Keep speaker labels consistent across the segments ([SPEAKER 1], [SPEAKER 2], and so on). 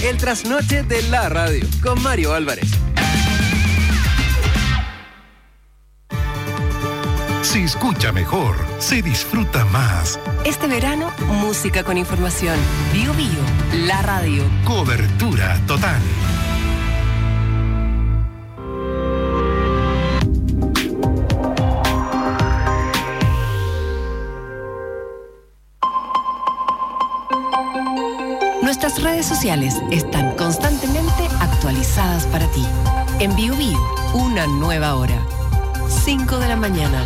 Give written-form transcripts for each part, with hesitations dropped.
[SPEAKER 1] El trasnoche de la radio con Mario Álvarez.
[SPEAKER 2] Se escucha mejor, se disfruta más.
[SPEAKER 3] Este verano, música con información. Bio Bio, la radio.
[SPEAKER 2] Cobertura total.
[SPEAKER 3] Nuestras redes sociales están constantemente actualizadas para ti. En Bio Bio, una nueva hora. 5 de la mañana.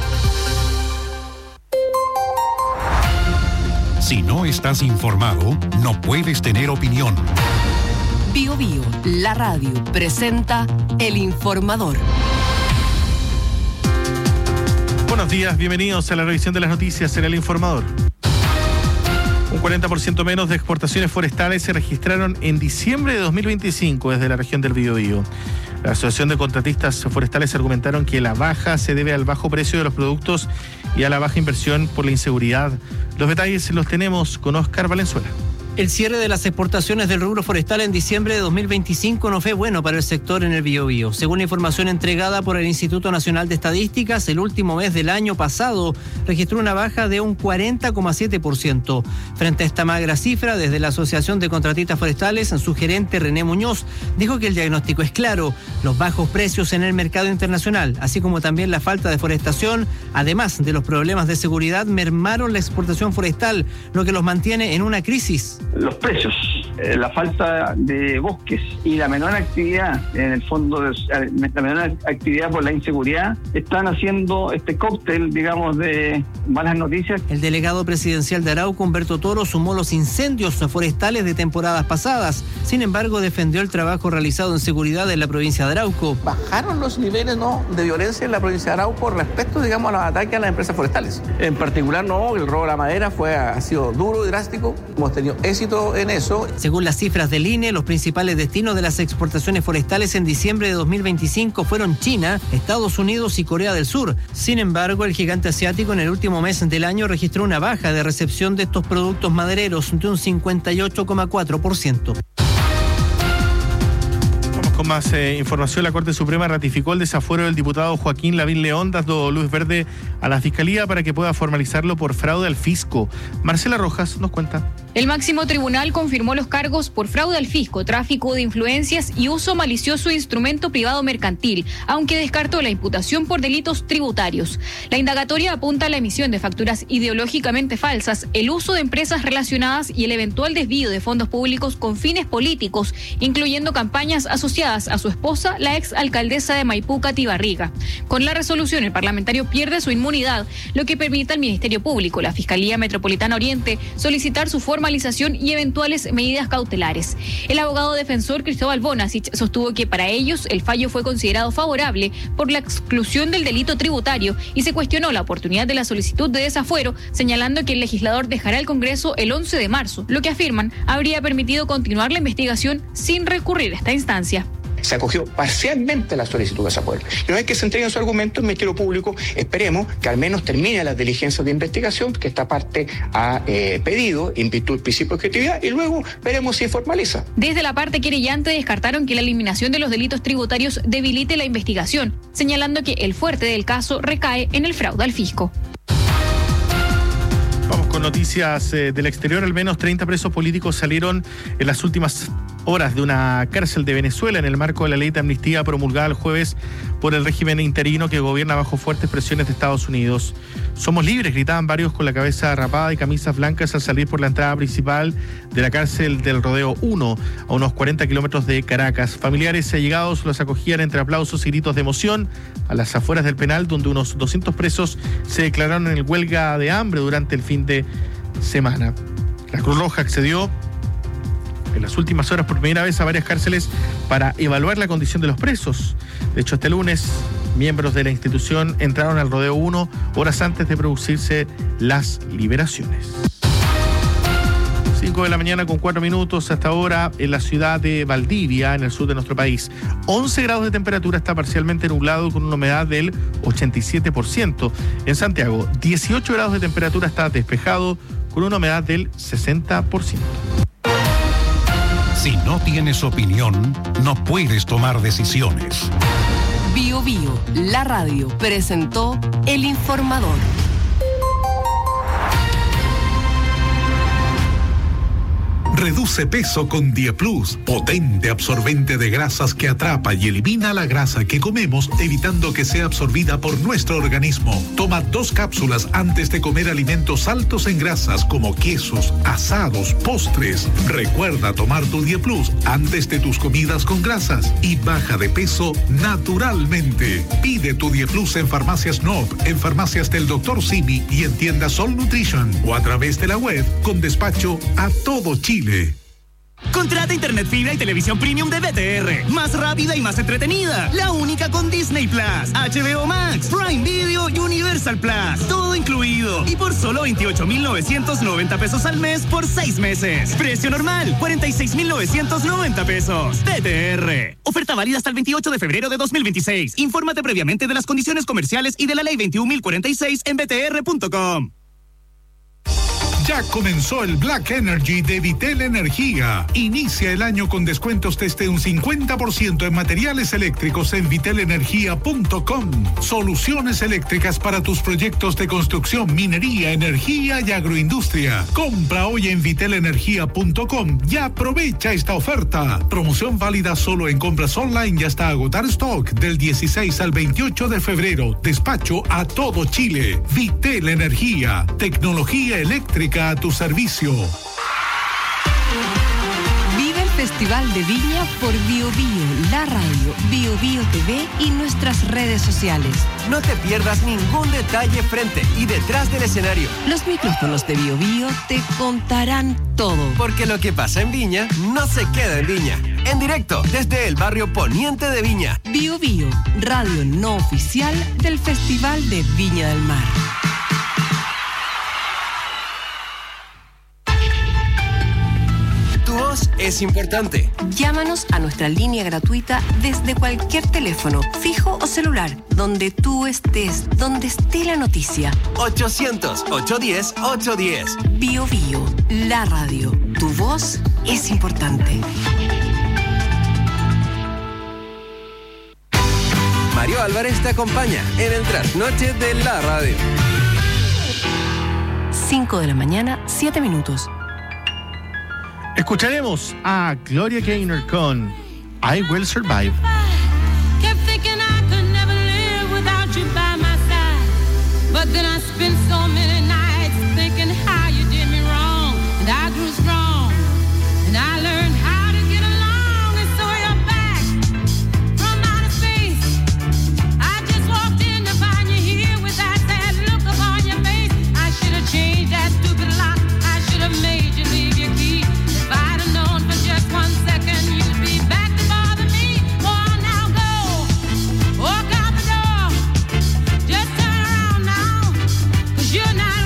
[SPEAKER 2] Si no estás informado, no puedes tener opinión.
[SPEAKER 3] Bio Bio, la radio, presenta El Informador.
[SPEAKER 4] Buenos días, bienvenidos a la revisión de las noticias en El Informador. Un 40% menos de exportaciones forestales se registraron en diciembre de 2025 desde la región del Biobío. La Asociación de Contratistas Forestales argumentaron que la baja se debe al bajo precio de los productos y a la baja inversión por la inseguridad. Los detalles los tenemos con Óscar Valenzuela.
[SPEAKER 5] El cierre de las exportaciones del rubro forestal en diciembre de 2025 no fue bueno para el sector en el Biobío. Según la información entregada por el Instituto Nacional de Estadísticas, el último mes del año pasado registró una baja de un 40,7%. Frente a esta magra cifra, desde la Asociación de Contratistas Forestales, su gerente René Muñoz dijo que el diagnóstico es claro: los bajos precios en el mercado internacional, así como también la falta de forestación, además de los problemas de seguridad, mermaron la exportación forestal, lo que los mantiene en una crisis.
[SPEAKER 6] Los precios, la falta de bosques y la menor actividad, en el fondo, la menor actividad por la inseguridad, están haciendo este cóctel, digamos, de malas noticias.
[SPEAKER 5] El delegado presidencial de Arauco, Humberto Toro, sumó los incendios forestales de temporadas pasadas. Sin embargo, defendió el trabajo realizado en seguridad en la provincia de Arauco.
[SPEAKER 7] Bajaron los niveles de violencia en la provincia de Arauco respecto, digamos, a los ataques a las empresas forestales. En particular, el robo de la madera ha sido duro y drástico. Hemos tenido éxito en eso.
[SPEAKER 5] Según las cifras del INE, los principales destinos de las exportaciones forestales en diciembre de 2025 fueron China, Estados Unidos y Corea del Sur. Sin embargo, el gigante asiático en el último mes del año registró una baja de recepción de estos productos madereros de un 58,4%.
[SPEAKER 4] Con más información, la Corte Suprema ratificó el desafuero del diputado Joaquín Lavín León, dando luz verde a la Fiscalía para que pueda formalizarlo por fraude al fisco. Marcela Rojas nos cuenta.
[SPEAKER 8] El máximo tribunal confirmó los cargos por fraude al fisco, tráfico de influencias y uso malicioso de instrumento privado mercantil, aunque descartó la imputación por delitos tributarios. La indagatoria apunta a la emisión de facturas ideológicamente falsas, el uso de empresas relacionadas y el eventual desvío de fondos públicos con fines políticos, incluyendo campañas asociadas a su esposa, la ex alcaldesa de Maipú, Katy Barriga. Con la resolución, el parlamentario pierde su inmunidad, lo que permite al Ministerio Público, la Fiscalía Metropolitana Oriente, solicitar su formalización y eventuales medidas cautelares. El abogado defensor Cristóbal Bonasich sostuvo que para ellos el fallo fue considerado favorable por la exclusión del delito tributario y se cuestionó la oportunidad de la solicitud de desafuero, señalando que el legislador dejará el Congreso el 11 de marzo, lo que afirman habría permitido continuar la investigación sin recurrir a esta instancia.
[SPEAKER 9] Se acogió parcialmente la solicitud de desafuero. Y una vez que se entreguen sus argumentos, el Ministerio Público, esperemos que al menos termine las diligencias de investigación que esta parte ha pedido en virtud del principio de objetividad, y luego veremos si formaliza.
[SPEAKER 8] Desde la parte querellante descartaron que la eliminación de los delitos tributarios debilite la investigación, señalando que el fuerte del caso recae en el fraude al fisco.
[SPEAKER 4] Vamos con noticias del exterior. Al menos 30 presos políticos salieron en las últimas horas de una cárcel de Venezuela en el marco de la ley de amnistía promulgada el jueves por el régimen interino que gobierna bajo fuertes presiones de Estados Unidos. Somos libres, gritaban varios con la cabeza rapada y camisas blancas al salir por la entrada principal de la cárcel del Rodeo 1, a unos 40 kilómetros de Caracas. Familiares y allegados los acogían entre aplausos y gritos de emoción a las afueras del penal, donde unos 200 presos se declararon en huelga de hambre durante el fin de semana. La Cruz Roja accedió en las últimas horas por primera vez a varias cárceles para evaluar la condición de los presos. De hecho, este lunes, miembros de la institución entraron al Rodeo 1 horas antes de producirse las liberaciones. 5 de la mañana con 4 minutos hasta ahora en la ciudad de Valdivia, en el sur de nuestro país. 11 grados de temperatura, está parcialmente nublado con una humedad del 87%. En Santiago, 18 grados de temperatura, está despejado con una humedad del 60%.
[SPEAKER 2] Si no tienes opinión, no puedes tomar decisiones.
[SPEAKER 3] Bio Bio, la radio, presentó El Informador.
[SPEAKER 2] Reduce peso con Dieplus, potente absorbente de grasas que atrapa y elimina la grasa que comemos, evitando que sea absorbida por nuestro organismo. Toma 2 cápsulas antes de comer alimentos altos en grasas como quesos, asados, postres. Recuerda tomar tu Dieplus antes de tus comidas con grasas y baja de peso naturalmente. Pide tu Dieplus en Farmacias Nob, en Farmacias del Dr. Simi y en tiendas Sol Nutrition o a través de la web con despacho a todo Chile.
[SPEAKER 10] Contrata internet fibra y televisión premium de BTR. Más rápida y más entretenida. La única con Disney Plus, HBO Max, Prime Video y Universal Plus. Todo incluido. Y por solo 28,990 pesos al mes por 6 meses. Precio normal, 46,990 pesos. BTR. Oferta válida hasta el 28 de febrero de 2026. Infórmate previamente de las condiciones comerciales y de la ley 21.046 en btr.com.
[SPEAKER 2] Ya comenzó el Black Energy de Vitel Energía. Inicia el año con descuentos desde un 50% en materiales eléctricos en vitelenergia.com. Soluciones eléctricas para tus proyectos de construcción, minería, energía y agroindustria. Compra hoy en vitelenergia.com y aprovecha esta oferta. Promoción válida solo en compras online y hasta agotar stock del 16 al 28 de febrero. Despacho a todo Chile. Vitel Energía. Tecnología eléctrica a tu servicio.
[SPEAKER 3] Vive el Festival de Viña por Bio Bio, la radio, Bio Bio TV y nuestras redes sociales.
[SPEAKER 1] No te pierdas ningún detalle frente y detrás del escenario.
[SPEAKER 3] Los micrófonos de Bio Bio te contarán todo.
[SPEAKER 1] Porque lo que pasa en Viña no se queda en Viña. En directo desde el barrio poniente de Viña.
[SPEAKER 3] Bio Bio, radio no oficial del Festival de Viña del Mar.
[SPEAKER 1] Tu voz es importante.
[SPEAKER 3] Llámanos a nuestra línea gratuita desde cualquier teléfono, fijo o celular, donde tú estés, donde esté la noticia.
[SPEAKER 1] 800-810-810.
[SPEAKER 3] Bio Bio, la radio. Tu voz es importante.
[SPEAKER 1] Mario Álvarez te acompaña en el trasnoche de la radio.
[SPEAKER 3] 5 de la mañana, 7 minutos.
[SPEAKER 4] Escucharemos a Gloria Gaynor con I Will Survive.
[SPEAKER 11] Kept thinking I could never live without you by my side. But then I spent so many nights thinking how you did me wrong. And I grew strong. And I learned how to get along. And so you're back from outer space. I just walked in to find you here with that sad look upon your face. I should have changed that stupid lock. I should have made you leave your key. If I'd have known for just 1 second you'd be back to bother me. Oh, now go, walk out the door. Just turn around now, 'cause you're not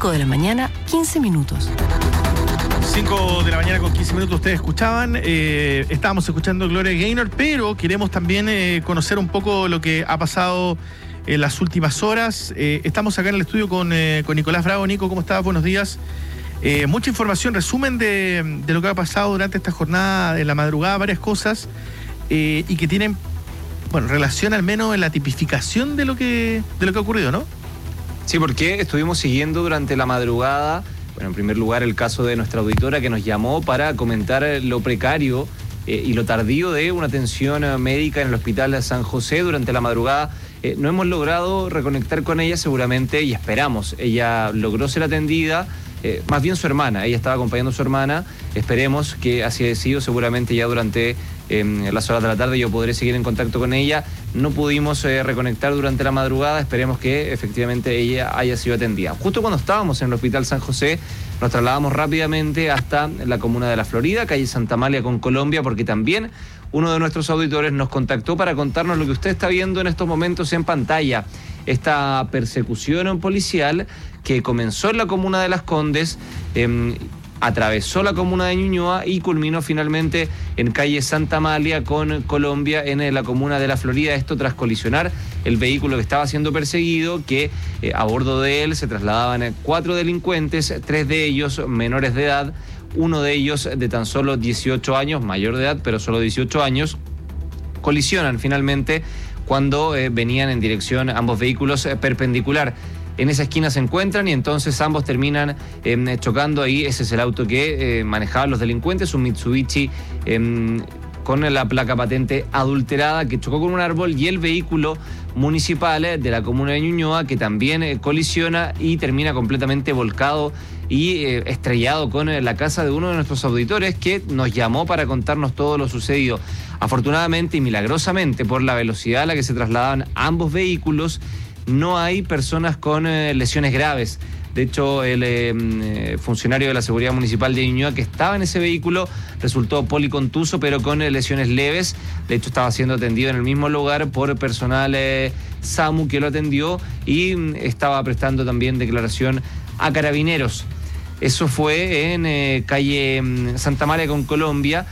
[SPEAKER 3] 5 de la mañana, 15 minutos.
[SPEAKER 4] 5 de la mañana con 15 minutos ustedes escuchaban. Estábamos escuchando Gloria Gaynor, pero queremos también conocer un poco lo que ha pasado en las últimas horas. Estamos acá en el estudio con Nicolás Bravo. Nico, ¿cómo estás? Buenos días. Mucha información, resumen de lo que ha pasado durante esta jornada de la madrugada, varias cosas y que tienen, bueno, relación al menos en la tipificación de lo que ha ocurrido, ¿no?
[SPEAKER 12] Sí, porque estuvimos siguiendo durante la madrugada, bueno, en primer lugar el caso de nuestra auditora que nos llamó para comentar lo precario y lo tardío de una atención médica en el Hospital de San José durante la madrugada. No hemos logrado reconectar con ella seguramente y esperamos. Ella logró ser atendida, más bien su hermana, ella estaba acompañando a su hermana. Esperemos que así haya sido, seguramente ya durante las horas de la tarde yo podré seguir en contacto con ella. No pudimos reconectar durante la madrugada, esperemos que efectivamente ella haya sido atendida. Justo cuando estábamos en el Hospital San José, nos trasladamos rápidamente hasta la comuna de La Florida, calle Santa Amalia con Colombia, porque también uno de nuestros auditores nos contactó para contarnos lo que usted está viendo en estos momentos en pantalla. Esta persecución policial que comenzó en la comuna de Las Condes, atravesó la comuna de Ñuñoa y culminó finalmente en calle Santa Amalia con Colombia en la comuna de La Florida. Esto tras colisionar el vehículo que estaba siendo perseguido, que a bordo de él se trasladaban 4 delincuentes, 3 de ellos menores de edad, uno de ellos de tan solo 18 años, mayor de edad, pero solo 18 años. Colisionan finalmente cuando venían en dirección ambos vehículos perpendicular. En esa esquina se encuentran y entonces ambos terminan chocando ahí. Ese es el auto que manejaban los delincuentes, un Mitsubishi con la placa patente adulterada que chocó con un árbol, y el vehículo municipal de la comuna de Ñuñoa que también colisiona y termina completamente volcado y estrellado con la casa de uno de nuestros auditores que nos llamó para contarnos todo lo sucedido. Afortunadamente y milagrosamente, por la velocidad a la que se trasladaban ambos vehículos, no hay personas con lesiones graves. De hecho, el funcionario de la Seguridad Municipal de Ñuñoa que estaba en ese vehículo resultó policontuso, pero con lesiones leves. De hecho, estaba siendo atendido en el mismo lugar por personal SAMU que lo atendió y estaba prestando también declaración a carabineros. Eso fue en calle Santa María con Colombia.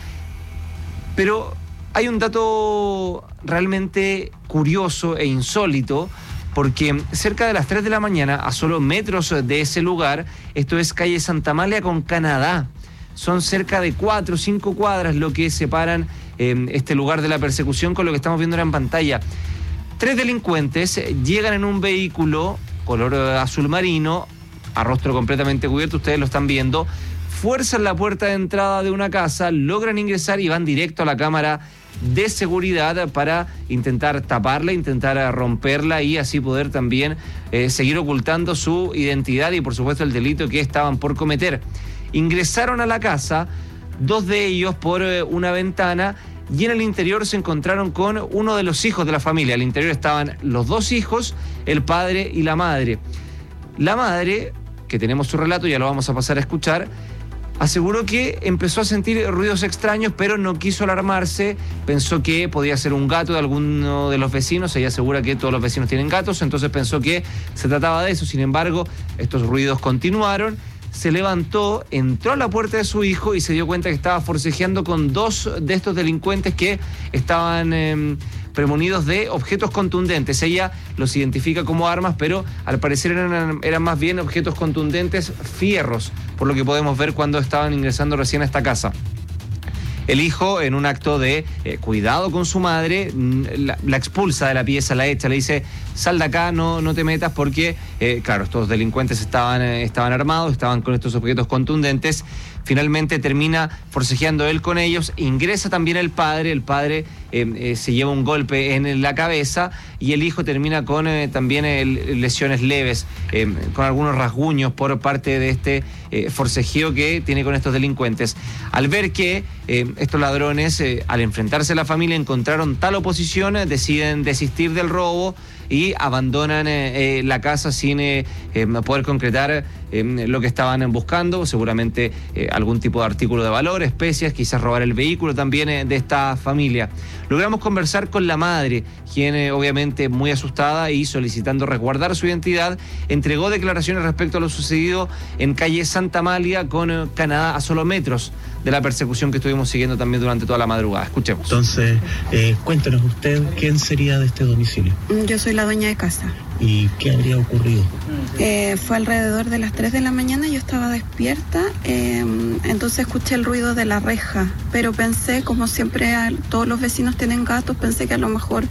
[SPEAKER 12] Pero hay un dato realmente curioso e insólito, porque cerca de las 3 de la mañana, a solo metros de ese lugar, esto es calle Santa Amalia con Canadá, son cerca de 4 o 5 cuadras lo que separan este lugar de la persecución con lo que estamos viendo ahora en pantalla. 3 delincuentes llegan en un vehículo color azul marino, a rostro completamente cubierto, ustedes lo están viendo, fuerzan la puerta de entrada de una casa, logran ingresar y van directo a la cámara de seguridad para intentar taparla, intentar romperla y así poder también seguir ocultando su identidad y por supuesto el delito que estaban por cometer. Ingresaron a la casa, 2 de ellos por una ventana, y en el interior se encontraron con uno de los hijos de la familia. Al interior estaban los 2 hijos, el padre y la madre. La madre, que tenemos su relato, ya lo vamos a pasar a escuchar, aseguró que empezó a sentir ruidos extraños, pero no quiso alarmarse, pensó que podía ser un gato de alguno de los vecinos. Ella asegura que todos los vecinos tienen gatos, entonces pensó que se trataba de eso. Sin embargo, estos ruidos continuaron, se levantó, entró a la puerta de su hijo y se dio cuenta que estaba forcejeando con 2 de estos delincuentes que estaban premonidos de objetos contundentes. Ella los identifica como armas, pero al parecer eran más bien objetos contundentes, fierros, por lo que podemos ver cuando estaban ingresando recién a esta casa. El hijo, en un acto de cuidado con su madre, la expulsa de la pieza, la echa, le dice: sal de acá, no te metas, porque, claro, estos delincuentes estaban armados, estaban con estos objetos contundentes. Finalmente termina forcejeando él con ellos, ingresa también el padre se lleva un golpe en la cabeza y el hijo termina con también lesiones leves, con algunos rasguños por parte de este forcejeo que tiene con estos delincuentes. Al ver que estos ladrones, al enfrentarse a la familia, encontraron tal oposición, deciden desistir del robo y abandonan la casa sin poder concretar lo que estaban buscando, seguramente algún tipo de artículo de valor, especias, quizás robar el vehículo también de esta familia. Logramos conversar con la madre, quien obviamente muy asustada y solicitando resguardar su identidad, entregó declaraciones respecto a lo sucedido en calle Santa Amalia con Canadá, a solo metros de la persecución que estuvimos siguiendo también durante toda la madrugada. Escuchemos.
[SPEAKER 13] Entonces, cuéntanos usted, ¿quién sería de este domicilio?
[SPEAKER 14] Yo soy la dueña de casa.
[SPEAKER 13] ¿Y qué habría ocurrido?
[SPEAKER 14] Fue alrededor de las 3 de la mañana, yo estaba despierta, entonces escuché el ruido de la reja, pero pensé, como siempre todos los vecinos tienen gatos, pensé que a lo mejor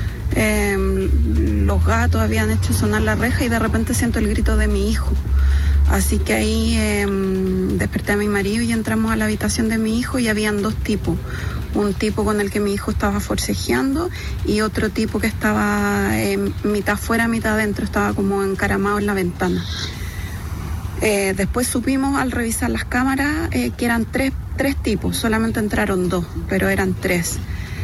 [SPEAKER 14] los gatos habían hecho sonar la reja y de repente siento el grito de mi hijo. Así que ahí desperté a mi marido y entramos a la habitación de mi hijo y habían dos tipos. Un tipo con el que mi hijo estaba forcejeando y otro tipo que estaba mitad afuera, mitad adentro, estaba como encaramado en la ventana. Después supimos al revisar las cámaras que eran tres tipos, solamente entraron 2, pero eran 3.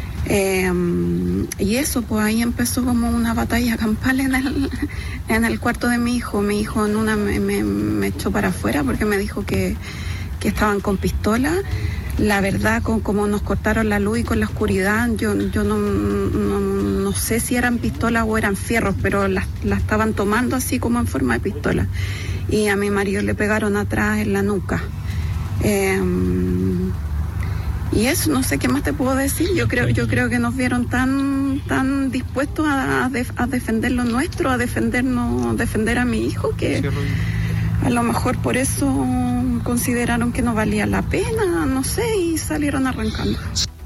[SPEAKER 14] Y eso, pues ahí empezó como una batalla campal en el cuarto de mi hijo. Mi hijo en una me echó para afuera porque me dijo que estaban con pistola. La verdad, como nos cortaron la luz y con la oscuridad, yo no sé si eran pistolas o eran fierros, pero la estaban tomando así como en forma de pistola. Y a mi marido le pegaron atrás en la nuca. Y eso, no sé qué más te puedo decir. Yo creo que nos vieron tan dispuestos a defender lo nuestro, a defender a mi hijo, que a lo mejor por eso consideraron que no valía la pena, no sé, y salieron arrancando.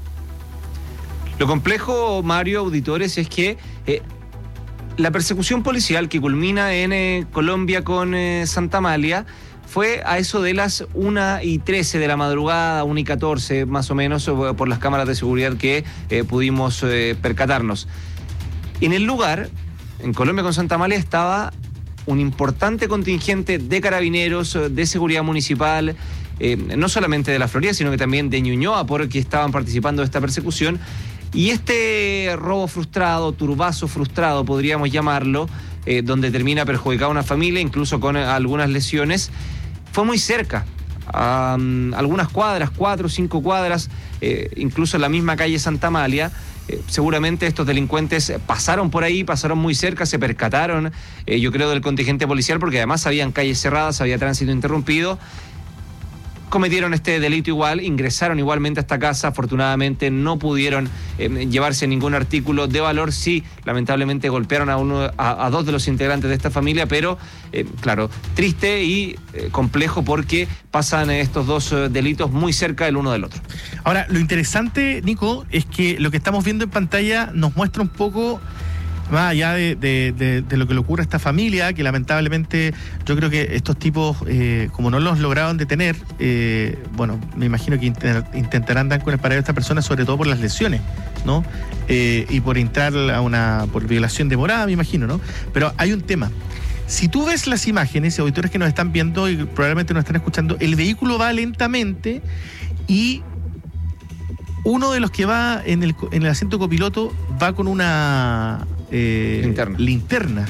[SPEAKER 12] Lo complejo, Mario, auditores, es que la persecución policial que culmina en Colombia con Santa Amalia fue a eso de las 1:13 de la madrugada, 1:14 más o menos, por las cámaras de seguridad que pudimos percatarnos. En el lugar, en Colombia con Santa Amalia, estaba un importante contingente de carabineros, de seguridad municipal, no solamente de la Florida, sino que también de Ñuñoa, porque estaban participando de esta persecución. Y este robo frustrado, turbazo frustrado, podríamos llamarlo, donde termina perjudicada una familia, incluso con algunas lesiones, fue muy cerca, a algunas cuadras, 4 o 5 cuadras, incluso en la misma calle Santa Amalia. Seguramente estos delincuentes pasaron por ahí, pasaron muy cerca, se percataron, yo creo, del contingente policial, porque además habían calles cerradas, había tránsito interrumpido. Cometieron este delito igual, ingresaron igualmente a esta casa, afortunadamente no pudieron llevarse ningún artículo de valor. Sí, lamentablemente golpearon a 2 de los integrantes de esta familia, pero claro, triste y complejo porque pasan estos 2 delitos muy cerca el uno del otro.
[SPEAKER 4] Ahora, lo interesante, Nico, es que lo que estamos viendo en pantalla nos muestra un poco más allá de lo que le ocurre a esta familia, que lamentablemente yo creo que estos tipos, como no los lograron detener, bueno, me imagino que intentarán dar con el paradero a esta persona, sobre todo por las lesiones, ¿no? Y por entrar por violación de morada, me imagino, ¿no? Pero hay un tema. Si tú ves las imágenes, auditores que nos están viendo y probablemente nos están escuchando, el vehículo va lentamente y uno de los que va en el asiento copiloto va con una linterna.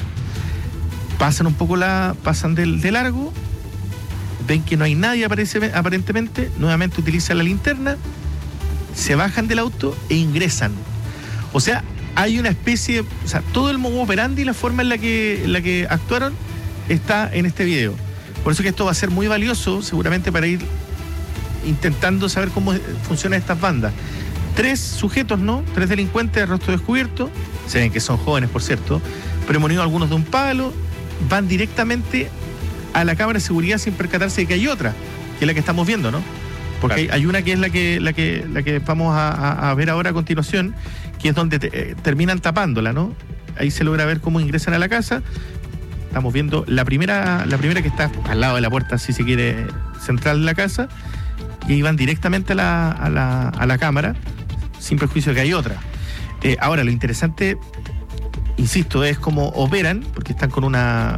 [SPEAKER 4] Pasan de largo, ven que no hay nadie aparentemente, nuevamente utilizan la linterna, se bajan del auto e ingresan. O sea, hay una especie, o sea, todo el modus operandi y la forma en la que actuaron está en este video. Por eso que esto va a ser muy valioso, seguramente, para ir intentando saber cómo funcionan estas bandas. 3 sujetos, ¿no? 3 delincuentes de rostro descubierto, se ven que son jóvenes, por cierto, premonidos algunos de un palo, van directamente a la cámara de seguridad sin percatarse de que hay otra, que es la que estamos viendo, ¿no? Porque claro, hay una que es la que vamos a ver ahora a continuación, que es donde terminan tapándola, ¿no? Ahí se logra ver cómo ingresan a la casa. Estamos viendo la primera que está al lado de la puerta, si se quiere, central de la casa, y ahí van directamente a la cámara, sin prejuicio de que hay otra. Ahora, lo interesante, insisto, es cómo operan, porque están con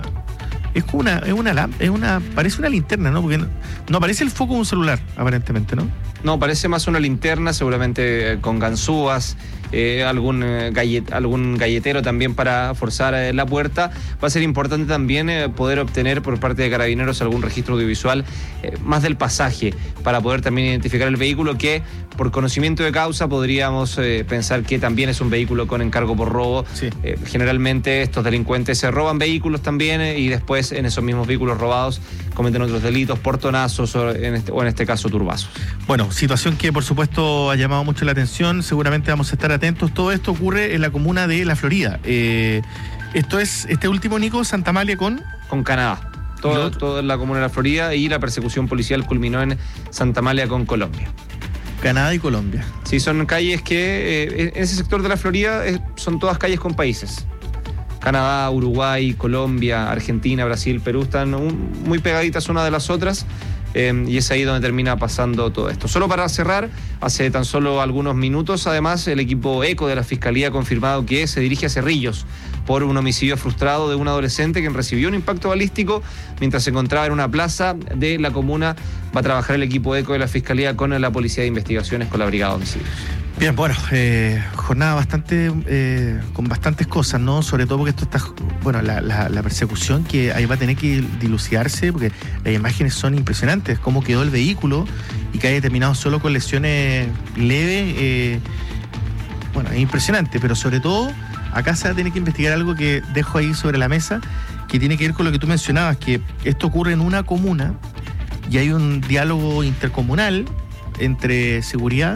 [SPEAKER 4] parece una linterna, ¿no? Porque no parece el foco de un celular, aparentemente, ¿no?
[SPEAKER 12] No, parece más una linterna, seguramente con ganzúas algún galletero también para forzar la puerta. Va a ser importante también poder obtener por parte de Carabineros algún registro audiovisual más del pasaje para poder también identificar el vehículo, que por conocimiento de causa podríamos pensar que también es un vehículo con encargo por robo.
[SPEAKER 4] Sí.
[SPEAKER 12] Generalmente estos delincuentes se roban vehículos también y después en esos mismos vehículos robados cometen otros delitos, portonazos o en este caso turbazos.
[SPEAKER 4] Bueno, situación que por supuesto ha llamado mucho la atención, seguramente vamos a estar atentos. Todo esto ocurre en la comuna de La Florida. Esto es, este último, Nico, Santa Amalia con
[SPEAKER 12] Canadá. Todo en la comuna de La Florida, y la persecución policial culminó en Santa Amalia con Colombia.
[SPEAKER 4] Canadá y Colombia.
[SPEAKER 12] Sí, son calles que en ese sector de La Florida son todas calles con países. Canadá, Uruguay, Colombia, Argentina, Brasil, Perú están muy pegaditas una de las otras. Y es ahí donde termina pasando todo esto. Solo para cerrar, hace tan solo algunos minutos, además, el equipo ECO de la Fiscalía ha confirmado que se dirige a Cerrillos por un homicidio frustrado de un adolescente quien recibió un impacto balístico mientras se encontraba en una plaza de la comuna. Va a trabajar el equipo ECO de la Fiscalía con la Policía de Investigaciones, con la Brigada de Homicidios.
[SPEAKER 4] Bien, bueno, jornada bastante con bastantes cosas, ¿no? Sobre todo porque esto está, bueno, la persecución que ahí va a tener que dilucidarse, porque las imágenes son impresionantes, cómo quedó el vehículo y que haya terminado solo con lesiones leves, bueno, es impresionante, pero sobre todo acá se va a tener que investigar algo que dejo ahí sobre la mesa, que tiene que ver con lo que tú mencionabas, que esto ocurre en una comuna y hay un diálogo intercomunal entre seguridad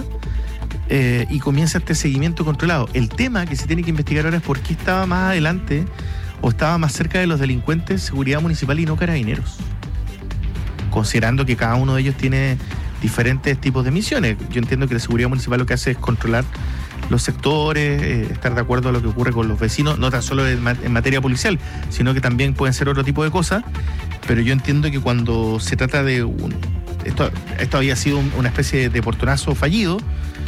[SPEAKER 4] y comienza este seguimiento controlado. El tema que se tiene que investigar ahora es por qué estaba más adelante o estaba más cerca de los delincuentes seguridad municipal y no Carabineros, considerando que cada uno de ellos tiene diferentes tipos de misiones. Yo entiendo que la seguridad municipal lo que hace es controlar los sectores, estar de acuerdo a lo que ocurre con los vecinos, no tan solo en materia policial, sino que también pueden ser otro tipo de cosas. Pero yo entiendo que cuando se trata de esto había sido una especie de portonazo fallido,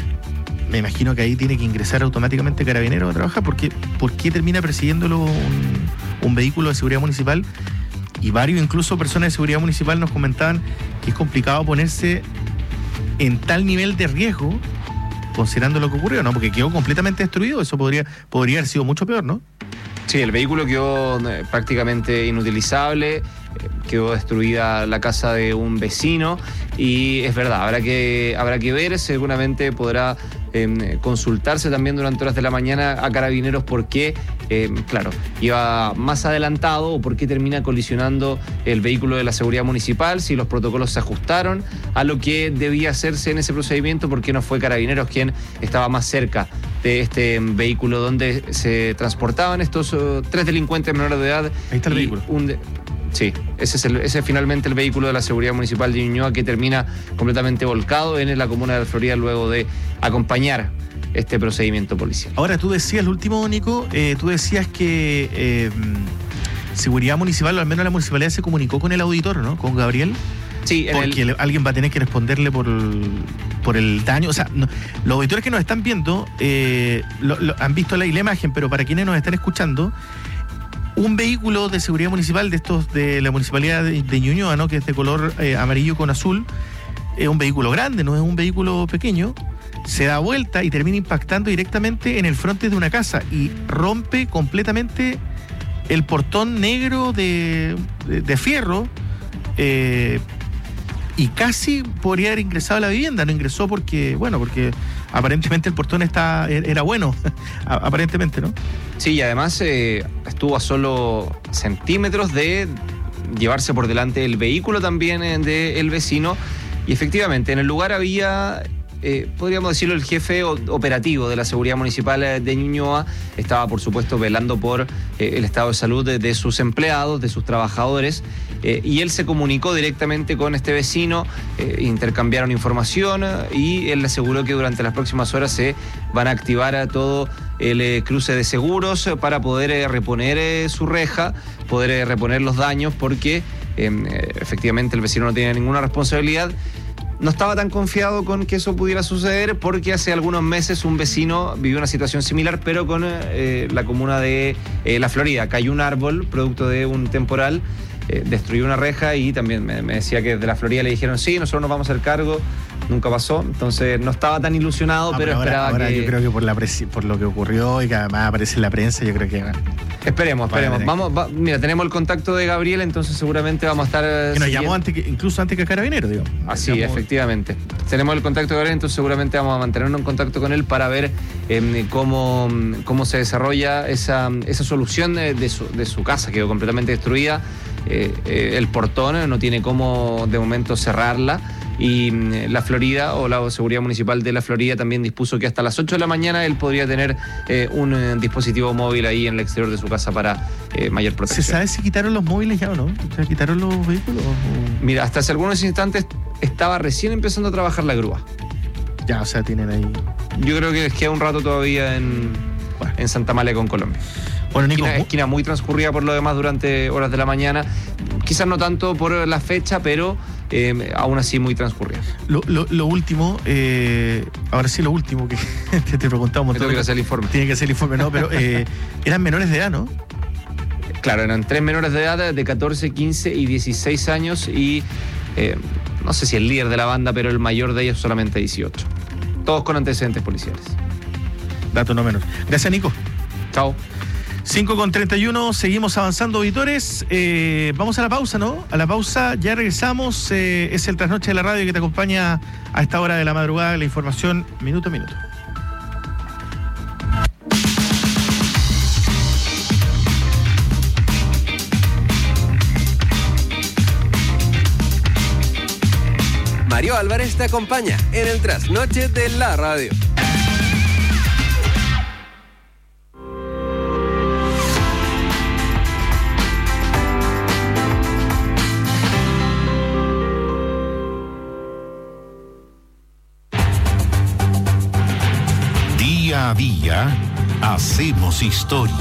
[SPEAKER 4] me imagino que ahí tiene que ingresar automáticamente Carabineros a trabajar, porque ¿por qué termina persiguiéndolo un vehículo de seguridad municipal? Y varios, incluso personas de seguridad municipal, nos comentaban que es complicado ponerse en tal nivel de riesgo, considerando lo que ocurrió, ¿no? Porque quedó completamente destruido. Eso podría haber sido mucho peor, ¿no?
[SPEAKER 12] Sí, el vehículo quedó prácticamente inutilizable, quedó destruida la casa de un vecino y es verdad, habrá que ver, seguramente podrá consultarse también durante horas de la mañana a Carabineros por qué, claro, iba más adelantado o por qué termina colisionando el vehículo de la seguridad municipal, si los protocolos se ajustaron a lo que debía hacerse en ese procedimiento, por qué no fue Carabineros quien estaba más cerca de este vehículo donde se transportaban estos 3 delincuentes menores de edad.
[SPEAKER 4] Ahí está el vehículo.
[SPEAKER 12] Sí, ese es finalmente el vehículo de la seguridad municipal de Ñuñoa, que termina completamente volcado en la comuna de La Florida luego de acompañar este procedimiento policial.
[SPEAKER 4] Ahora, tú decías, el último, Nico, tú decías que seguridad municipal, o al menos la municipalidad, se comunicó con el auditor, ¿no? Con Gabriel.
[SPEAKER 12] Sí,
[SPEAKER 4] porque alguien va a tener que responderle por el daño. O sea, los auditores que nos están viendo han visto la imagen, pero para quienes nos están escuchando, un vehículo de seguridad municipal de estos de la municipalidad de Ñuñoa, ¿no? Que es de color amarillo con azul, es un vehículo grande, no es un vehículo pequeño, se da vuelta y termina impactando directamente en el fronte de una casa y rompe completamente el portón negro de fierro, y casi podría haber ingresado a la vivienda. No ingresó porque aparentemente el portón era bueno, aparentemente, ¿no?
[SPEAKER 12] Sí, y además estuvo a solo centímetros de llevarse por delante el vehículo también del vecino, y efectivamente en el lugar había, podríamos decirlo, el jefe operativo de la seguridad municipal de Ñuñoa. Estaba, por supuesto, velando por el estado de salud de sus empleados, de sus trabajadores, y él se comunicó directamente con este vecino, intercambiaron información y él le aseguró que durante las próximas horas se van a activar todo el cruce de seguros para poder reponer su reja, poder reponer los daños, porque efectivamente el vecino no tenía ninguna responsabilidad. No estaba tan confiado con que eso pudiera suceder porque hace algunos meses un vecino vivió una situación similar, pero con la comuna de La Florida. Cayó un árbol producto de un temporal, destruyó una reja, y también me decía que de La Florida le dijeron: sí, nosotros nos vamos a hacer cargo nunca pasó, entonces no estaba tan ilusionado, pero esperaba
[SPEAKER 4] ahora
[SPEAKER 12] que...
[SPEAKER 4] yo creo que por lo que ocurrió y que además aparece en la prensa, yo creo que...
[SPEAKER 12] Esperemos. Mira, tenemos el contacto de Gabriel, entonces seguramente vamos a estar...
[SPEAKER 4] Que nos llamó incluso antes que Carabineros, digo.
[SPEAKER 12] Así, efectivamente. Tenemos el contacto de Gabriel, entonces seguramente vamos a mantenernos en contacto con él para ver cómo se desarrolla esa solución de su casa. Quedó completamente destruida. El portón no tiene cómo de momento cerrarla. Y la Florida, o la Seguridad Municipal de la Florida, también dispuso que hasta las 8 de la mañana él podría tener un dispositivo móvil ahí en el exterior de su casa para mayor protección.
[SPEAKER 4] ¿Se sabe si quitaron los móviles ya o no? ¿Se quitaron los vehículos?
[SPEAKER 12] Mira, hasta hace algunos instantes estaba recién empezando a trabajar la grúa.
[SPEAKER 4] Ya, o sea, tienen ahí...
[SPEAKER 12] Yo creo que les queda un rato todavía en Santa Amalia con Colombia.
[SPEAKER 4] Bueno, Nico,
[SPEAKER 12] esquina muy transcurrida por lo demás durante horas de la mañana. Quizás no tanto por la fecha, pero aún así muy transcurrida.
[SPEAKER 4] Lo último, ahora sí lo último que te preguntamos.
[SPEAKER 12] Tengo que hacer el informe.
[SPEAKER 4] Tiene que hacer el informe, no, pero eran menores de edad, ¿no?
[SPEAKER 12] Claro, eran 3 menores de edad de 14, 15 y 16 años y no sé si el líder de la banda, pero el mayor de ellos solamente 18. Todos con antecedentes policiales.
[SPEAKER 4] Dato no menos. Gracias, Nico.
[SPEAKER 12] Chao.
[SPEAKER 4] 5:31, seguimos avanzando, auditores. Vamos a la pausa, ¿no? A la pausa, ya regresamos. Es el Trasnoche de la Radio que te acompaña a esta hora de la madrugada, la información minuto a minuto.
[SPEAKER 1] Mario Álvarez te acompaña en el Trasnoche de la Radio.
[SPEAKER 2] Día a día, hacemos historia.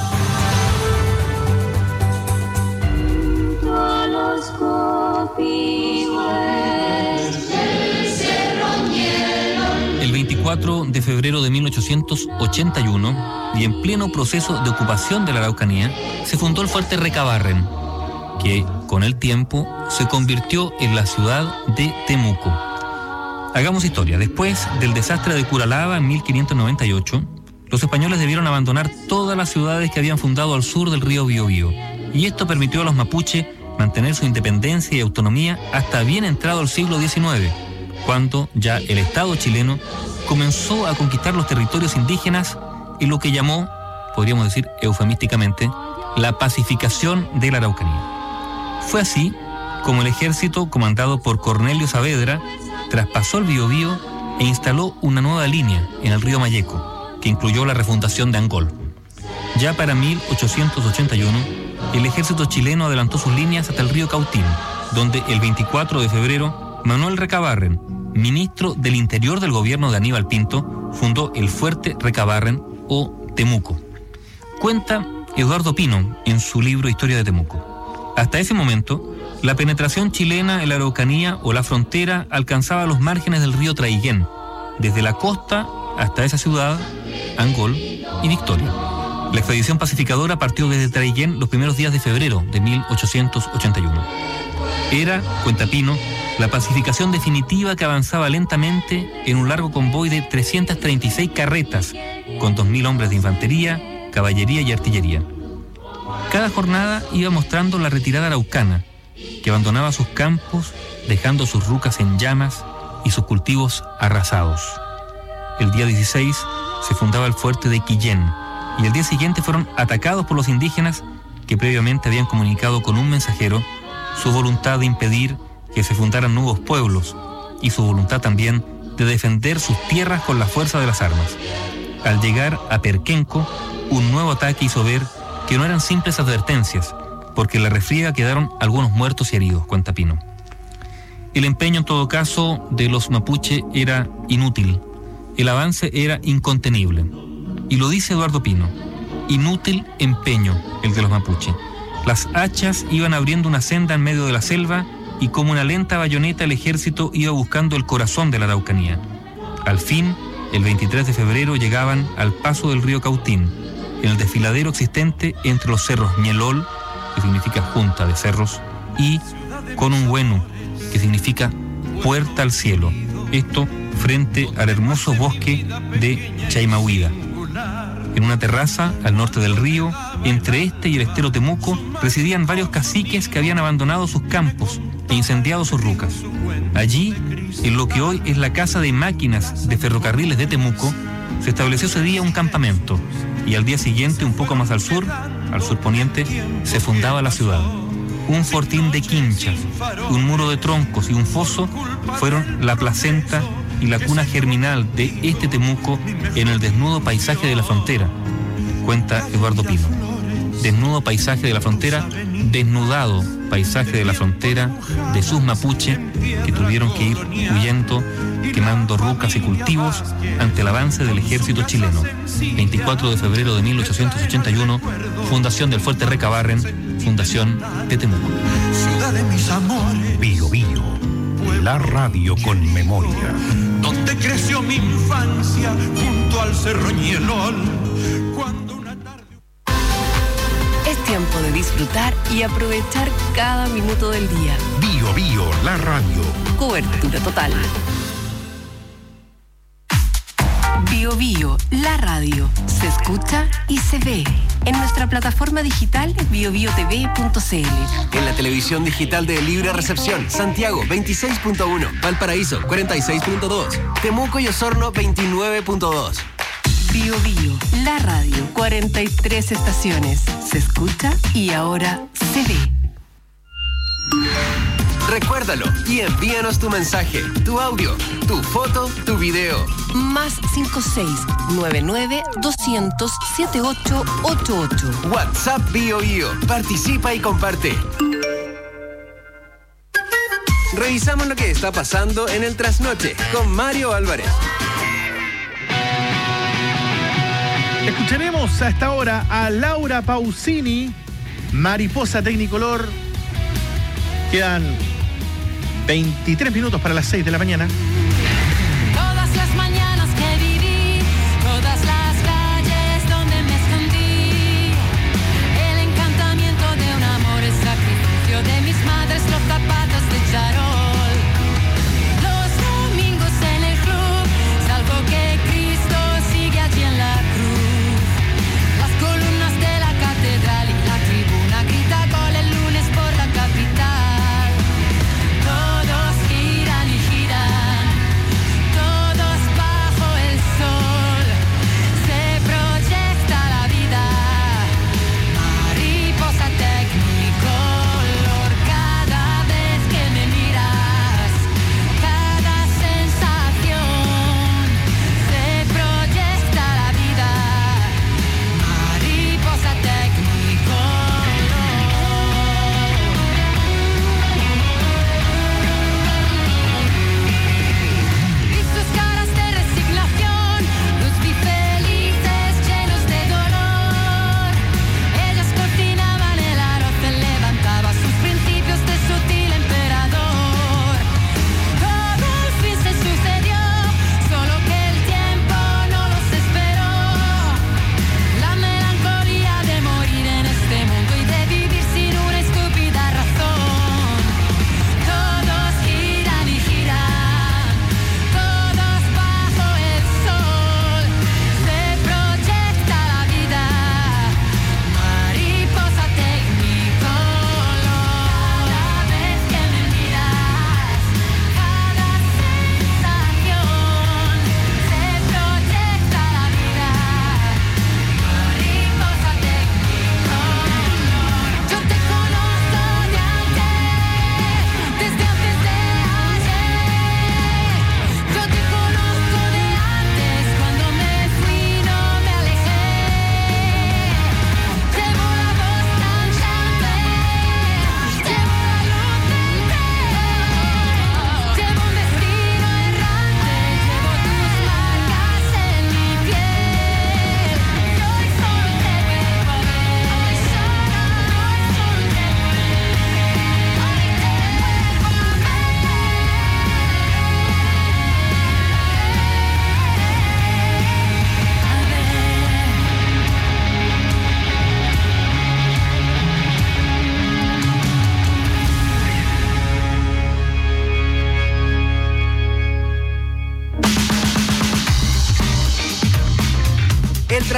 [SPEAKER 15] El 24 de febrero de 1881, y en pleno proceso de ocupación de la Araucanía, se fundó el fuerte Recabarren, que con el tiempo se convirtió en la ciudad de Temuco. Hagamos historia. Después del desastre de Curalaba en 1598, los españoles debieron abandonar todas las ciudades que habían fundado al sur del río Biobío, y esto permitió a los mapuche mantener su independencia y autonomía hasta bien entrado el siglo XIX, cuando ya el Estado chileno comenzó a conquistar los territorios indígenas en lo que llamó, podríamos decir eufemísticamente, la pacificación de la Araucanía. Fue así como el ejército comandado por Cornelio Saavedra traspasó el Biobío e instaló una nueva línea en el río Mayeco, que incluyó la refundación de Angol. Ya para 1881, el ejército chileno adelantó sus líneas hasta el río Cautín, donde el 24 de febrero, Manuel Recabarren, ministro del Interior del gobierno de Aníbal Pinto, fundó el fuerte Recabarren o Temuco. Cuenta Eduardo Pino en su libro Historia de Temuco. Hasta ese momento, la penetración chilena en la Araucanía o la frontera alcanzaba los márgenes del río Traiguén, desde la costa hasta esa ciudad, Angol y Victoria. La expedición pacificadora partió desde Traiguén los primeros días de febrero de 1881. Era, cuenta Pino, la pacificación definitiva que avanzaba lentamente en un largo convoy de 336 carretas, con 2.000 hombres de infantería, caballería y artillería. Cada jornada iba mostrando la retirada araucana, que abandonaba sus campos, dejando sus rucas en llamas y sus cultivos arrasados. El día 16 se fundaba el fuerte de Quillén, y el día siguiente fueron atacados por los indígenas que previamente habían comunicado con un mensajero su voluntad de impedir que se fundaran nuevos pueblos y su voluntad también de defender sus tierras con la fuerza de las armas. Al llegar a Perquenco, un nuevo ataque hizo ver que no eran simples advertencias, porque en la refriega quedaron algunos muertos y heridos, cuenta Pino. El empeño, en todo caso, de los mapuche era inútil. El avance era incontenible. Y lo dice Eduardo Pino: inútil empeño el de los mapuche. Las hachas iban abriendo una senda en medio de la selva y como una lenta bayoneta el ejército iba buscando el corazón de la Araucanía. Al fin, el 23 de febrero llegaban al paso del río Cautín, en el desfiladero existente entre los cerros Ñelol, que significa junta de cerros, y Conunhuenu, que significa puerta al cielo, Esto frente al hermoso bosque de Chaimahuida. En una terraza al norte del río, entre este y el estero Temuco, residían varios caciques que habían abandonado sus campos e incendiado sus rucas. Allí, en lo que hoy es la Casa de Máquinas de Ferrocarriles de Temuco, se estableció ese día un campamento, y al día siguiente, un poco más al sur poniente, se fundaba la ciudad. Un fortín de quinchas, un muro de troncos y un foso fueron la placenta y la cuna germinal de este Temuco en el desnudo paisaje de la frontera, cuenta Eduardo Pino. Desnudo paisaje de la frontera, desnudado paisaje de la frontera de sus mapuche que tuvieron que ir huyendo, quemando rucas y cultivos ante el avance del ejército chileno. 24 de febrero de 1881, fundación del Fuerte Recabarren, fundación de Temuco.
[SPEAKER 16] Ciudad de mis amores.
[SPEAKER 2] Bio Bio, la radio con memoria.
[SPEAKER 16] Donde creció mi infancia, junto al Cerro Ñelol.
[SPEAKER 3] Es tiempo de disfrutar y aprovechar cada minuto del día.
[SPEAKER 2] Bio Bio, la radio.
[SPEAKER 3] Cobertura total. Bio Bio, la radio. Se escucha y se ve. En nuestra plataforma digital biobiotv.cl.
[SPEAKER 1] En la televisión digital de Libre Recepción, Santiago 26.1, Valparaíso 46.2, Temuco y Osorno 29.2.
[SPEAKER 3] Bio Bio, la radio. 43 estaciones. Se escucha y ahora se ve.
[SPEAKER 1] Recuérdalo y envíanos tu mensaje, tu audio, tu foto, tu video.
[SPEAKER 3] Más 56-99-200-7888.
[SPEAKER 1] WhatsApp Bio Bio. Participa y comparte. Revisamos lo que está pasando en el Trasnoche con Mario Álvarez.
[SPEAKER 4] Escucharemos a esta hora a Laura Pausini, Mariposa Tecnicolor. Quedan 23 minutos para las 6 de la mañana.
[SPEAKER 11] Todas las mañanas que viví, todas las calles donde me escondí, el encantamiento de un amor, el sacrificio de mis madres, los zapatos de charol, los domingos en el club, salvo que Cristo sigue allí en la cruz, las columnas de la catedral y la tribuna grita gol el lunes por la capital. Todos giran y giran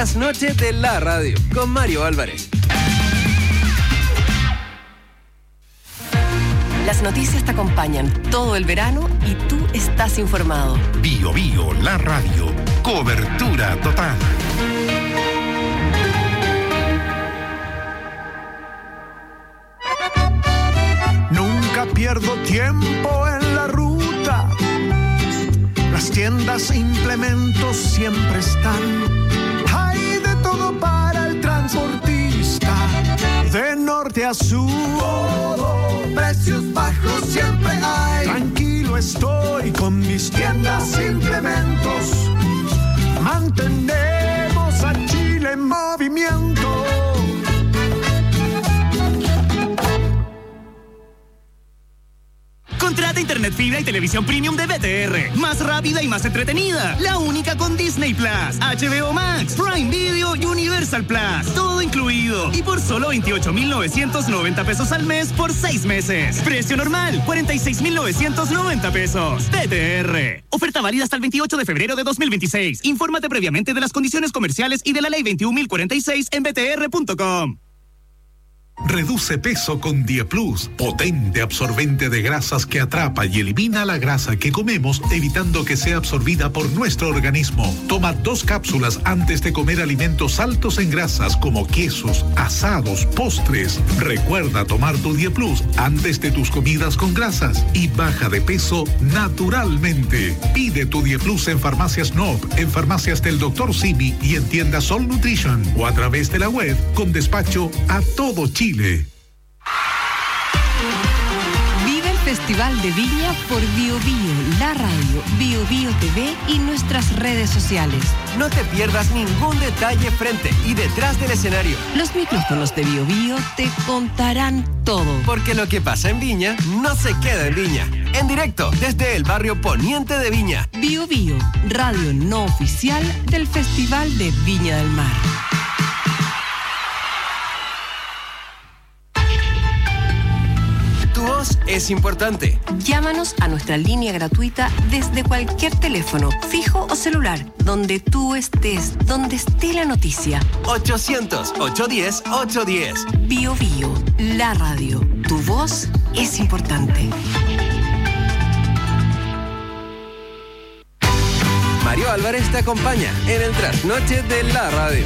[SPEAKER 1] trasnoche de la radio con Mario Álvarez.
[SPEAKER 3] Las noticias te acompañan todo el verano y tú estás informado.
[SPEAKER 2] Bio Bio, la radio. Cobertura total.
[SPEAKER 16] Nunca pierdo tiempo en la ruta. Las tiendas e implementos siempre están. Hay de todo para el transportista. De norte a sur, todo, precios bajos siempre hay. Tranquilo estoy con mis tiendas e implementos. Mantenemos a Chile en movimiento.
[SPEAKER 10] Contrata internet fibra y televisión premium de BTR. Más rápida y más entretenida. La única con Disney Plus, HBO Max, Prime Video y Universal Plus. Todo incluido. Y por solo 28,990 pesos al mes por 6 meses. Precio normal, 46,990 pesos. BTR. Oferta válida hasta el 28 de febrero de 2026. Infórmate previamente de las condiciones comerciales y de la ley 21.046 en btr.com.
[SPEAKER 2] Reduce peso con Dieplus, potente absorbente de grasas que atrapa y elimina la grasa que comemos, evitando que sea absorbida por nuestro organismo. Toma 2 cápsulas antes de comer alimentos altos en grasas como quesos, asados, postres. Recuerda tomar tu Dieplus antes de tus comidas con grasas y baja de peso naturalmente. Pide tu Dieplus en Farmacias Nob, en farmacias del Dr. Simi y en tiendas All Nutrition o a través de la web con despacho a todo Chile.
[SPEAKER 3] Vive el Festival de Viña por Bio Bio, la radio, Bio Bio TV y nuestras redes sociales.
[SPEAKER 1] No te pierdas ningún detalle frente y detrás del escenario.
[SPEAKER 3] Los micrófonos de Bio Bio te contarán todo.
[SPEAKER 1] Porque lo que pasa en Viña no se queda en Viña. En directo desde el barrio poniente de Viña.
[SPEAKER 3] Bio Bio, radio no oficial del Festival de Viña del Mar.
[SPEAKER 1] Tu voz es importante.
[SPEAKER 3] Llámanos a nuestra línea gratuita desde cualquier teléfono, fijo o celular, donde tú estés, donde esté la noticia.
[SPEAKER 1] 800-810-810.
[SPEAKER 3] Bio Bio, la radio. Tu voz es importante.
[SPEAKER 1] Mario Álvarez te acompaña en el trasnoche de la radio.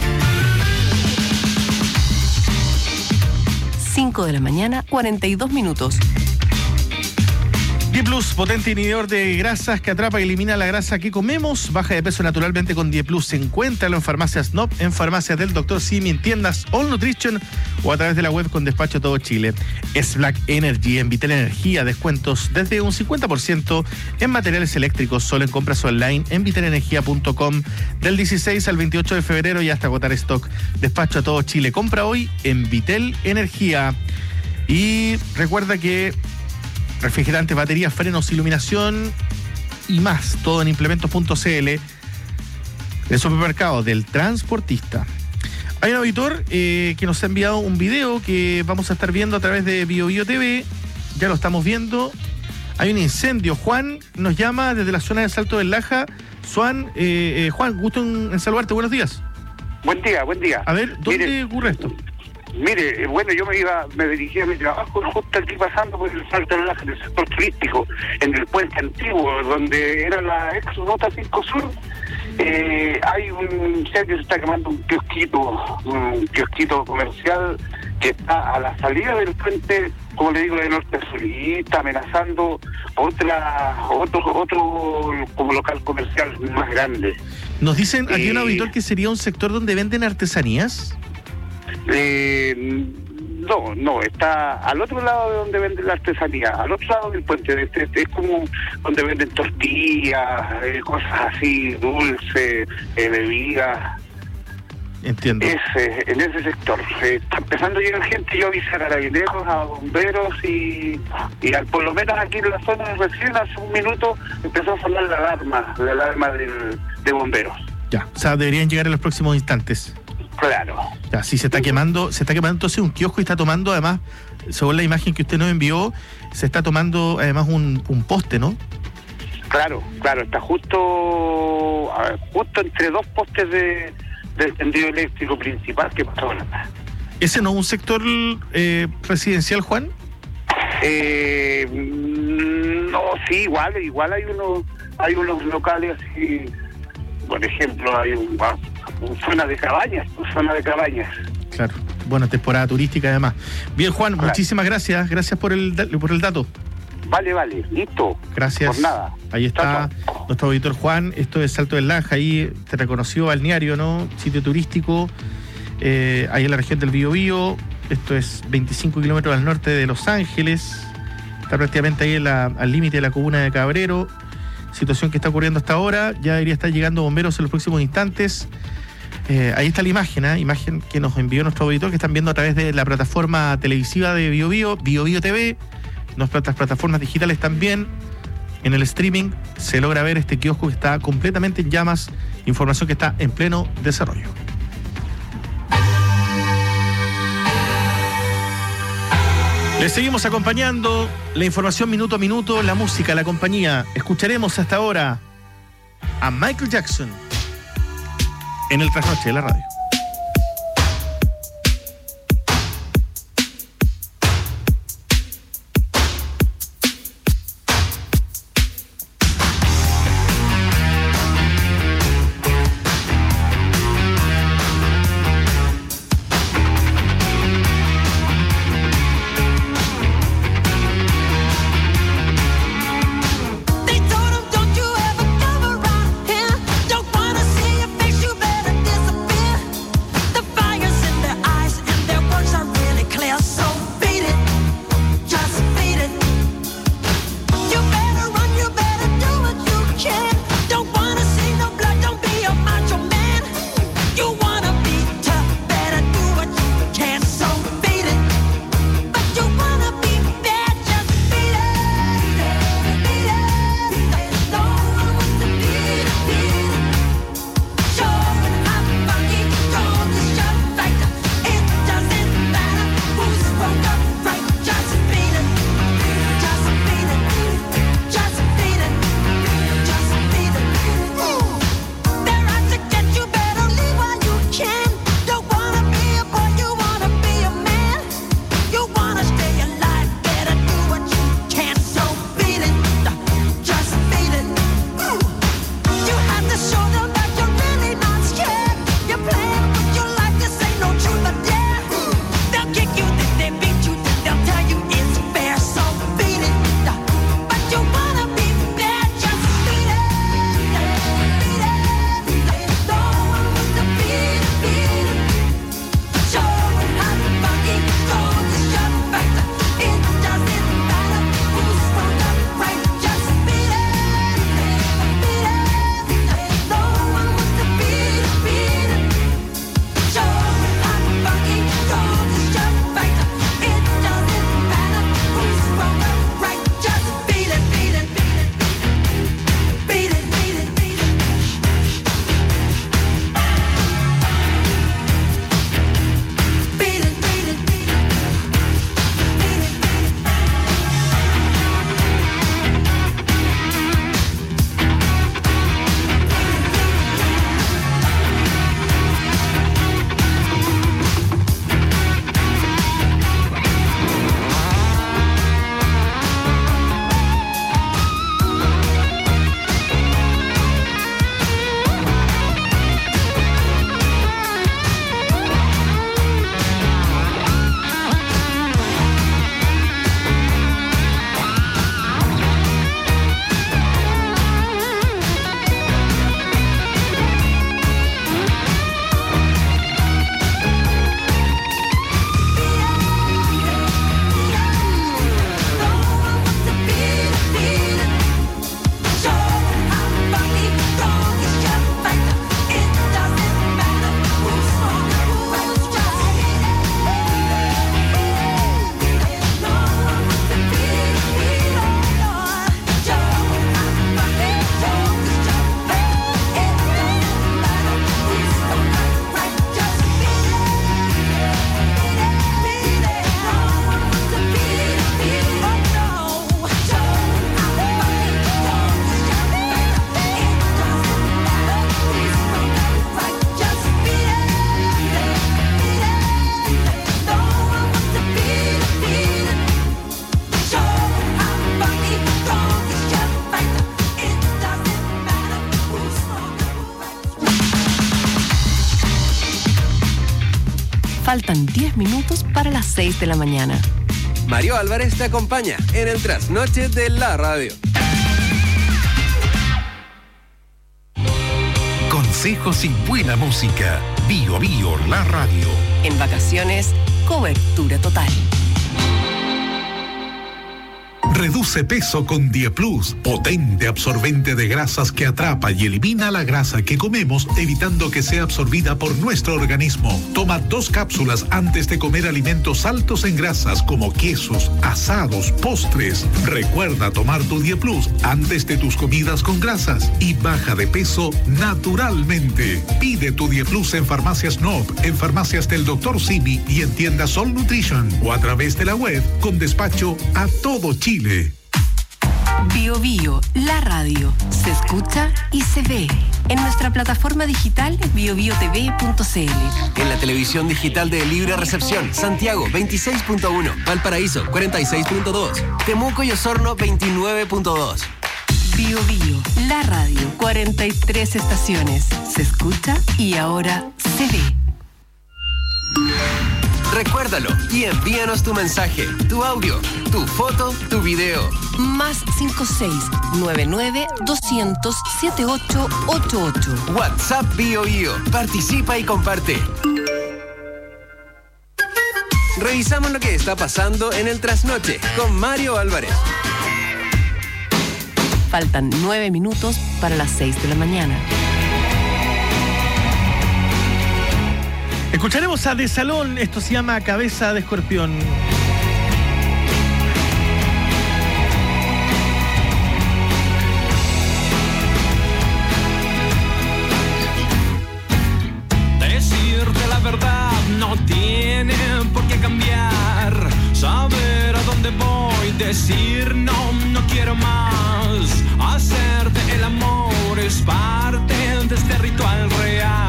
[SPEAKER 3] 5 de la mañana, 42 minutos.
[SPEAKER 4] Dieplus, potente inhibidor de grasas que atrapa y elimina la grasa que comemos. Baja de peso naturalmente con Dieplus. Encuéntralo en farmacias Nob, en farmacias del Dr. Simi, en tiendas All Nutrition o a través de la web con despacho a todo Chile. Es Black Energy en Vitel Energía. Descuentos desde un 50% en materiales eléctricos. Solo en compras online en vitelenergia.com del 16 al 28 de febrero y hasta agotar stock. Despacho a todo Chile. Compra hoy en Vitel Energía. Y recuerda que refrigerantes, baterías, frenos, iluminación y más, todo en implementos.cl, el supermercado del transportista. Hay un auditor que nos ha enviado un video que vamos a estar viendo a través de Bio Bio TV. Ya lo estamos viendo. Hay un incendio. Juan nos llama desde la zona de Salto del Laja. Juan, gusto en saludarte. Buenos días.
[SPEAKER 17] Buen día, buen día.
[SPEAKER 4] A ver, ¿dónde ocurre esto?
[SPEAKER 17] Mire, bueno, yo me dirigí a mi trabajo justo aquí pasando por el Salto del Laja, en el sector turístico, en el puente antiguo, donde era la ex Ruta 5 Sur. Hay un incendio, se está quemando un kiosquito comercial que está a la salida del puente, como le digo, de norte a sur, y está amenazando otro como local comercial más grande.
[SPEAKER 4] Nos dicen aquí un auditor que sería un sector donde venden artesanías.
[SPEAKER 17] No, está al otro lado de donde venden la artesanía, al otro lado del puente. Es como donde venden tortillas, cosas así, dulces, bebidas.
[SPEAKER 4] Entiendo.
[SPEAKER 17] En ese sector. Está empezando a llegar gente. Yo avisé a carabineros, a bomberos y por lo menos aquí en la zona recién hace un minuto empezó a sonar la alarma de bomberos.
[SPEAKER 4] Ya, o sea, deberían llegar en los próximos instantes.
[SPEAKER 17] Claro.
[SPEAKER 4] Ya, sí, se está quemando entonces un kiosco y está tomando además, según la imagen que usted nos envió, se está tomando además un poste, ¿no?
[SPEAKER 17] Claro, está justo entre dos postes de del tendido eléctrico principal que pasó en la plaza.
[SPEAKER 4] ¿Ese no es un sector residencial, Juan?
[SPEAKER 17] No, sí, igual hay unos locales así, por ejemplo, hay una zona de cabañas.
[SPEAKER 4] Claro, buena temporada turística además. Bien, Juan, claro. Muchísimas gracias por el dato.
[SPEAKER 17] Vale, listo.
[SPEAKER 4] Gracias.
[SPEAKER 17] Por nada.
[SPEAKER 4] Ahí está nuestro auditor Juan, esto es Salto del Lanja, ahí te reconoció balneario, ¿no? Sitio turístico, ahí en la región del Biobío, esto es 25 kilómetros al norte de Los Ángeles, está prácticamente ahí al límite de la comuna de Cabrero, situación que está ocurriendo hasta ahora, ya debería estar llegando bomberos en los próximos instantes. Ahí está la imagen que nos envió nuestro auditor, que están viendo a través de la plataforma televisiva de Biobío, Biobío TV, nuestras plataformas digitales también. En el streaming se logra ver este kiosco que está completamente en llamas, información que está en pleno desarrollo. Les seguimos acompañando, la información minuto a minuto, la música, la compañía. Escucharemos hasta ahora a Michael Jackson en el trasnoche de la radio.
[SPEAKER 11] Don't wanna see your face, you better disappear.
[SPEAKER 3] Faltan 10 minutos para las 6 de la mañana.
[SPEAKER 1] Mario Álvarez te acompaña en el trasnoche de la radio.
[SPEAKER 2] Consejos y buena música. Bio Bio, la radio.
[SPEAKER 3] En vacaciones, cobertura total.
[SPEAKER 2] Reduce peso con Dieplus, potente absorbente de grasas que atrapa y elimina la grasa que comemos, evitando que sea absorbida por nuestro organismo. Toma 2 cápsulas antes de comer alimentos altos en grasas como quesos, asados, postres. Recuerda tomar tu Dieplus antes de tus comidas con grasas y baja de peso naturalmente. Pide tu Dieplus en Farmacias Nob, en farmacias del Dr. Simi y en tiendas Sol Nutrition o a través de la web con despacho a todo Chile.
[SPEAKER 3] Bio Bio, la radio, se escucha y se ve en nuestra plataforma digital biobiotv.cl.
[SPEAKER 1] En la televisión digital de Libre Recepción, Santiago 26.1, Valparaíso 46.2, Temuco y Osorno 29.2.
[SPEAKER 3] Bio Bio, la radio, 43 estaciones, se escucha y ahora se ve.
[SPEAKER 1] Recuérdalo y envíanos tu mensaje, tu audio, tu foto, tu video.
[SPEAKER 3] Más 56-99-200-7888.
[SPEAKER 1] WhatsApp Bio Bio. Participa y comparte. Revisamos lo que está pasando en el trasnoche con Mario Álvarez.
[SPEAKER 3] Faltan 9 minutos para las 6 de la mañana.
[SPEAKER 4] Escucharemos a De Salón, esto se llama Cabeza de Escorpión.
[SPEAKER 18] Decirte la verdad no tiene por qué cambiar. Saber a dónde voy, decir no, no quiero más. Hacerte el amor es parte de este ritual real.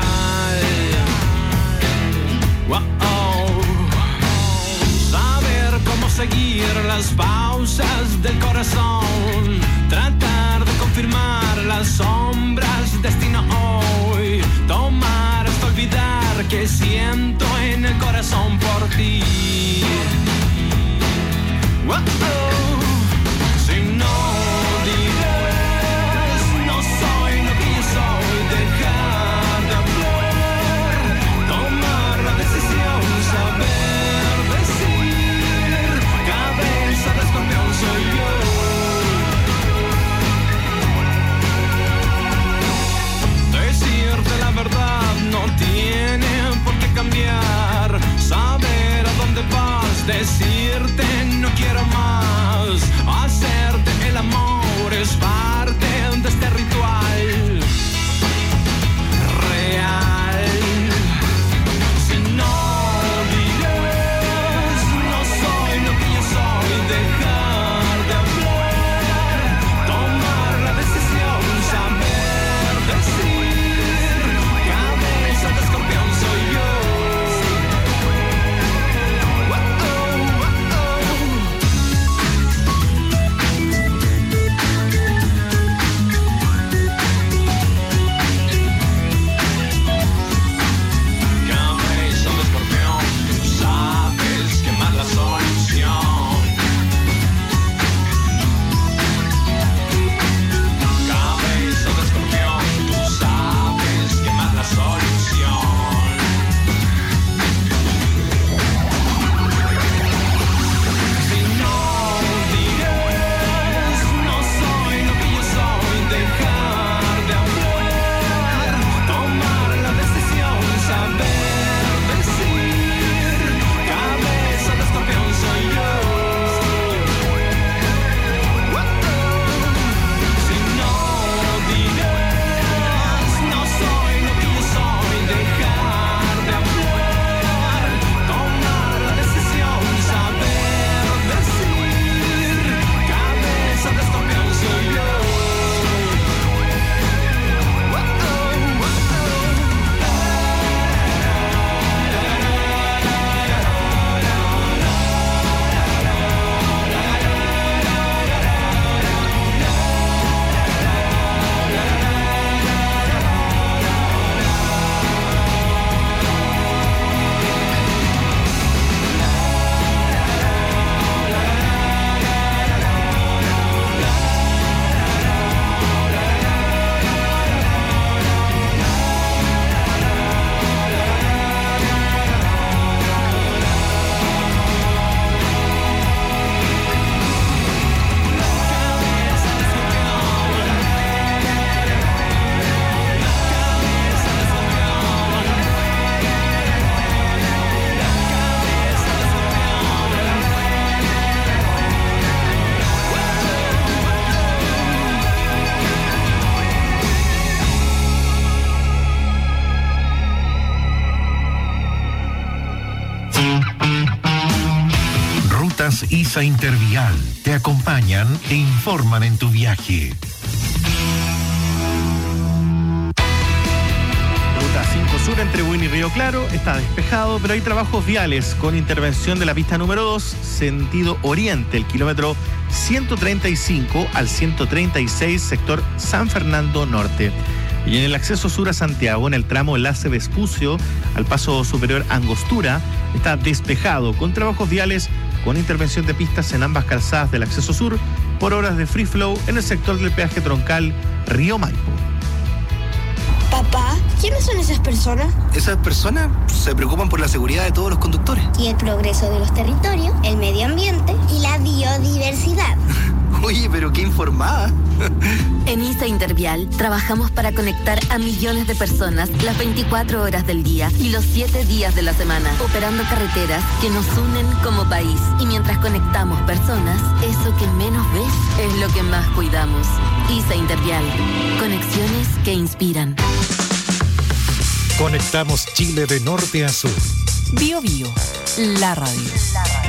[SPEAKER 18] Wow. Saber cómo seguir las pausas del corazón, tratar de confirmar las sombras, destino hoy, tomar hasta olvidar que siento en el corazón por ti. Wow. Si no dirás, no soy lo que yo soy, dejar de hablar, tomar la decisión, saber decir, cabeza de escorpión soy yo. Decirte la verdad no tiene por qué cambiar, saber a dónde vas, decirte no quiero más, hacerte el amor es parte de este ritual real. Si no dirás, no soy lo que yo soy, dejar de hablar, tomar la decisión, saber decir, cabeza de escorpión soy yo.
[SPEAKER 19] Rutas ISA Intervial te acompañan e informan en tu viaje.
[SPEAKER 4] Ruta 5 Sur entre Buin y Río Claro está despejado, pero hay trabajos viales con intervención de la pista número 2, sentido oriente, el kilómetro 135 al 136, sector San Fernando Norte. Y en el acceso sur a Santiago, en el tramo Enlace Vespucio al paso superior Angostura, está despejado con trabajos viales con intervención de pistas en ambas calzadas del acceso sur por obras de free flow en el sector del peaje troncal Río Maipo.
[SPEAKER 20] Papá, ¿quiénes son esas personas?
[SPEAKER 21] Esas personas se preocupan por la seguridad de todos los conductores.
[SPEAKER 20] Y el progreso de los territorios, el medio ambiente y la biodiversidad.
[SPEAKER 21] Oye, pero qué informada.
[SPEAKER 22] En ISA Intervial trabajamos para conectar a millones de personas las 24 horas del día y los 7 días de la semana, operando carreteras que nos unen como país. Y mientras conectamos personas, eso que menos ves es lo que más cuidamos. ISA Intervial, conexiones que inspiran.
[SPEAKER 19] Conectamos Chile de norte a sur.
[SPEAKER 3] Bio Bio, la radio.